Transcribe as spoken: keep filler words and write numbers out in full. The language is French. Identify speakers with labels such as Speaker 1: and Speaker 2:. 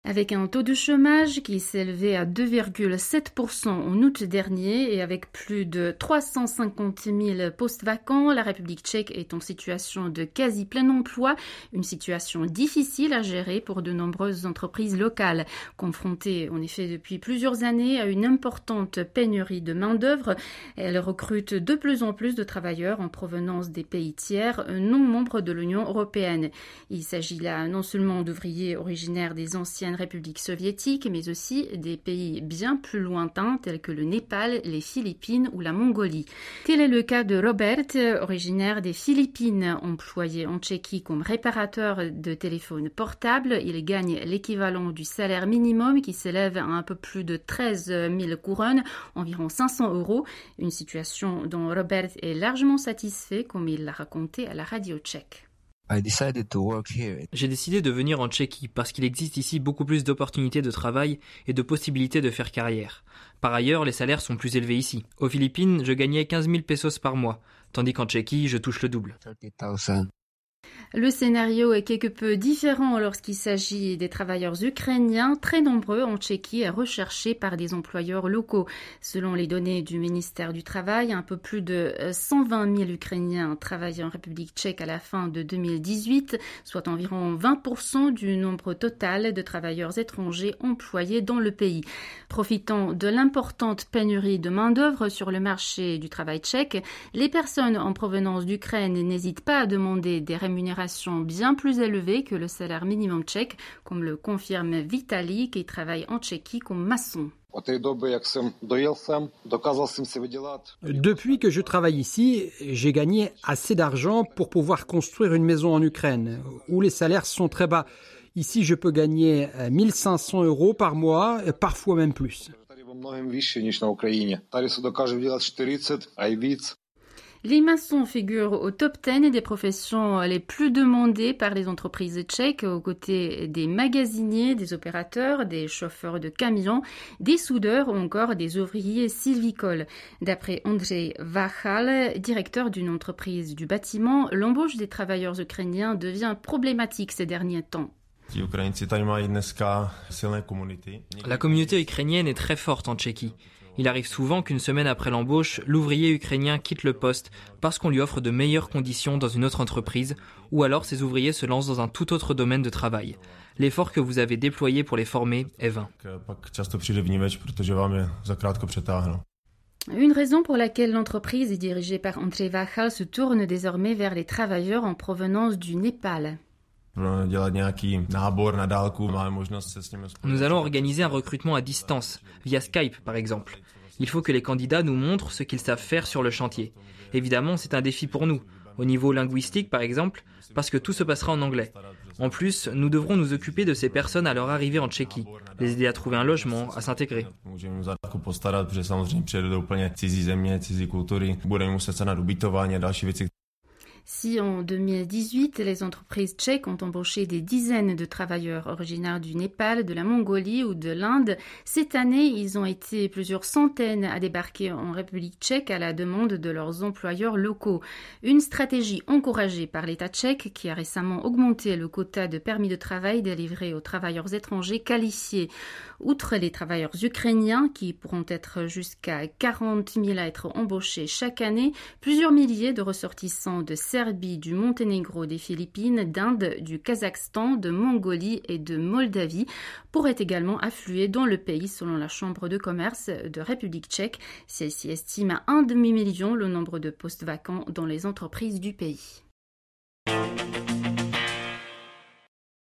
Speaker 1: Avec un taux de chômage qui s'est élevé à deux virgule sept pour cent en août dernier et avec plus de trois cent cinquante mille postes vacants, la République tchèque est en situation de quasi plein emploi, une situation difficile à gérer pour de nombreuses entreprises locales. Confrontées en effet depuis plusieurs années à une importante pénurie de main-d'œuvre, elles recrutent de plus en plus de travailleurs en provenance des pays tiers non membres de l'Union européenne. Il s'agit là non seulement d'ouvriers originaires des anciennes République soviétique, mais aussi des pays bien plus lointains tels que le Népal, les Philippines ou la Mongolie. Tel est le cas de Robert, originaire des Philippines, employé en Tchéquie comme réparateur de téléphones portables. Il gagne l'équivalent du salaire minimum qui s'élève à un peu plus de treize mille couronnes, environ cinq cents euros. Une situation dont Robert est largement satisfait, comme il l'a raconté à la radio tchèque.
Speaker 2: J'ai décidé de venir en Tchéquie parce qu'il existe ici beaucoup plus d'opportunités de travail et de possibilités de faire carrière. Par ailleurs, les salaires sont plus élevés ici. Aux Philippines, je gagnais quinze mille pesos par mois, tandis qu'en Tchéquie, je touche le double.
Speaker 1: Le scénario est quelque peu différent lorsqu'il s'agit des travailleurs ukrainiens, très nombreux en Tchéquie et recherchés par des employeurs locaux. Selon les données du ministère du Travail, un peu plus de cent vingt mille Ukrainiens travaillaient en République tchèque à la fin de deux mille dix-huit, soit environ vingt pour cent du nombre total de travailleurs étrangers employés dans le pays. Profitant de l'importante pénurie de main-d'œuvre sur le marché du travail tchèque, les personnes en provenance d'Ukraine n'hésitent pas à demander des rémunérations bien plus élevées que le salaire minimum tchèque, comme le confirme Vitali, qui travaille en Tchéquie comme maçon.
Speaker 3: Depuis que je travaille ici, j'ai gagné assez d'argent pour pouvoir construire une maison en Ukraine, où les salaires sont très bas. Ici, je peux gagner mille cinq cents euros par mois, parfois même plus.
Speaker 1: Les maçons figurent au top dix des professions les plus demandées par les entreprises tchèques, aux côtés des magasiniers, des opérateurs, des chauffeurs de camions, des soudeurs ou encore des ouvriers sylvicoles. D'après Andrzej Wachal, directeur d'une entreprise du bâtiment, l'embauche des travailleurs ukrainiens devient problématique ces derniers temps.
Speaker 2: La communauté ukrainienne est très forte en Tchéquie. Il arrive souvent qu'une semaine après l'embauche, l'ouvrier ukrainien quitte le poste parce qu'on lui offre de meilleures conditions dans une autre entreprise, ou alors ces ouvriers se lancent dans un tout autre domaine de travail. L'effort que vous avez déployé pour les former est vain.
Speaker 1: Une raison pour laquelle l'entreprise dirigée par Andrzej Wachal se tourne désormais vers les travailleurs en provenance du Népal.
Speaker 2: Nous allons organiser un recrutement à distance, via Skype par exemple. Il faut que les candidats nous montrent ce qu'ils savent faire sur le chantier. Évidemment, c'est un défi pour nous, au niveau linguistique par exemple, parce que tout se passera en anglais. En plus, nous devrons nous occuper de ces personnes à leur arrivée en Tchéquie, les aider à trouver un logement, à s'intégrer.
Speaker 1: Si en deux mille dix-huit, les entreprises tchèques ont embauché des dizaines de travailleurs originaires du Népal, de la Mongolie ou de l'Inde, cette année, ils ont été plusieurs centaines à débarquer en République tchèque à la demande de leurs employeurs locaux. Une stratégie encouragée par l'État tchèque qui a récemment augmenté le quota de permis de travail délivré aux travailleurs étrangers qualifiés. Outre les travailleurs ukrainiens qui pourront être jusqu'à quarante mille à être embauchés chaque année, plusieurs milliers de ressortissants de Serbie, du Monténégro, des Philippines, d'Inde, du Kazakhstan, de Mongolie et de Moldavie pourraient également affluer dans le pays selon la Chambre de commerce de République tchèque. Celle-ci estime à un demi-million le nombre de postes vacants dans les entreprises du pays.